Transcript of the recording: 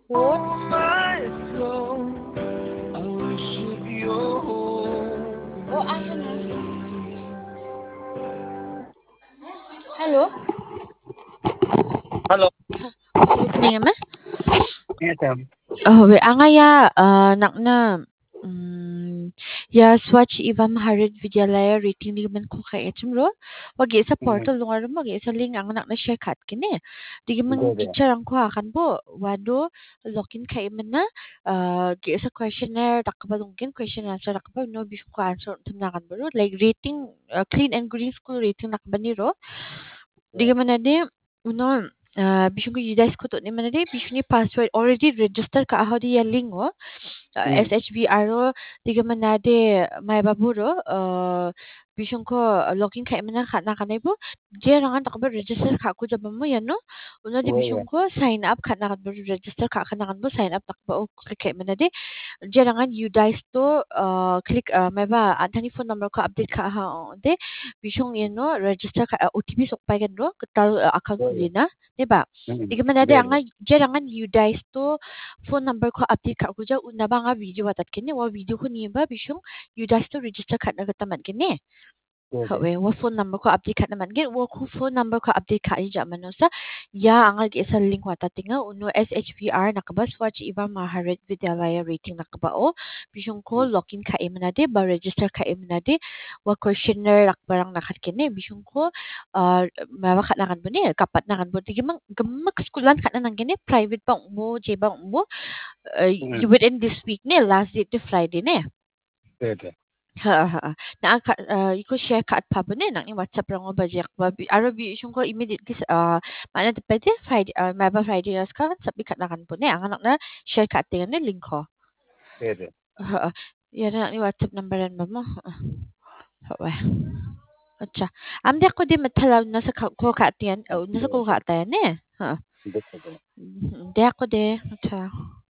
Oh, my soul, I worship your Oh, holy ayaw na. name. Hello? Hello. Hello, Pningama? Yes, ma'am. Oh, we angaya nakna ya swatch ivam harid vidyalaya rating di man ko kay ro wagi sa portal lungar mo wagi sa link ang nakna share kat kini di man Good. gitchar ang ko akan bo wado login kay man na gi sa questionnaire takbalungkin question answer takbal no bis ko answer tumnakan bro like rating clean and green school rating nakbani ro di man na di uno bishungu yudas ko to ni manade bishuni password already register ka ahodi ya link o SHBR ro diga manade may baburo bishun ko login ka imana ka na kanay po je rangan takba register ka ko jaba mo yan no uno di bishun ko sign up ka na kan register ka ka na kan bo sign up takba o click ka imana de je rangan yudas to click may ba antani phone number ko update ka ha de bishung yan no register ka OTP sok pa kan ro tal account kulina di ba diga manade anga je rangan yudas to phone number ko update ka kuja una ba nga video watat kene wa video ko ni ba bishung you just to register kat na gataman kene hawe wa phone number ko update kat naman gen wa ko phone number ko update ka ija manosa ya ang isa link wata tinga uno SHPR nakabas watch iba maharet vidyalaya rating nakaba o bishung ko login ka imna de ba register ka imna de wa questionnaire rakbarang nakat kene bishung ko mawa kat nakan bo ne kapat nakan bo tigimang gamak skulan kat na nang kene private bang mo je bang mo within this week ne last date to Friday ne Good. na iko share ka at pabo ne nang WhatsApp rang ba jak ba aro bi shung ko immediately mana de pwede Friday maba Friday ras ka sabi kat na kan po ne ang anak na share ka at tingan ne link ko Good. yan na ni WhatsApp numberan ba mo hawa acha amde ko di matalaw na sa ko ka at yan nasa ko ka at yan ne Good. de ako de acha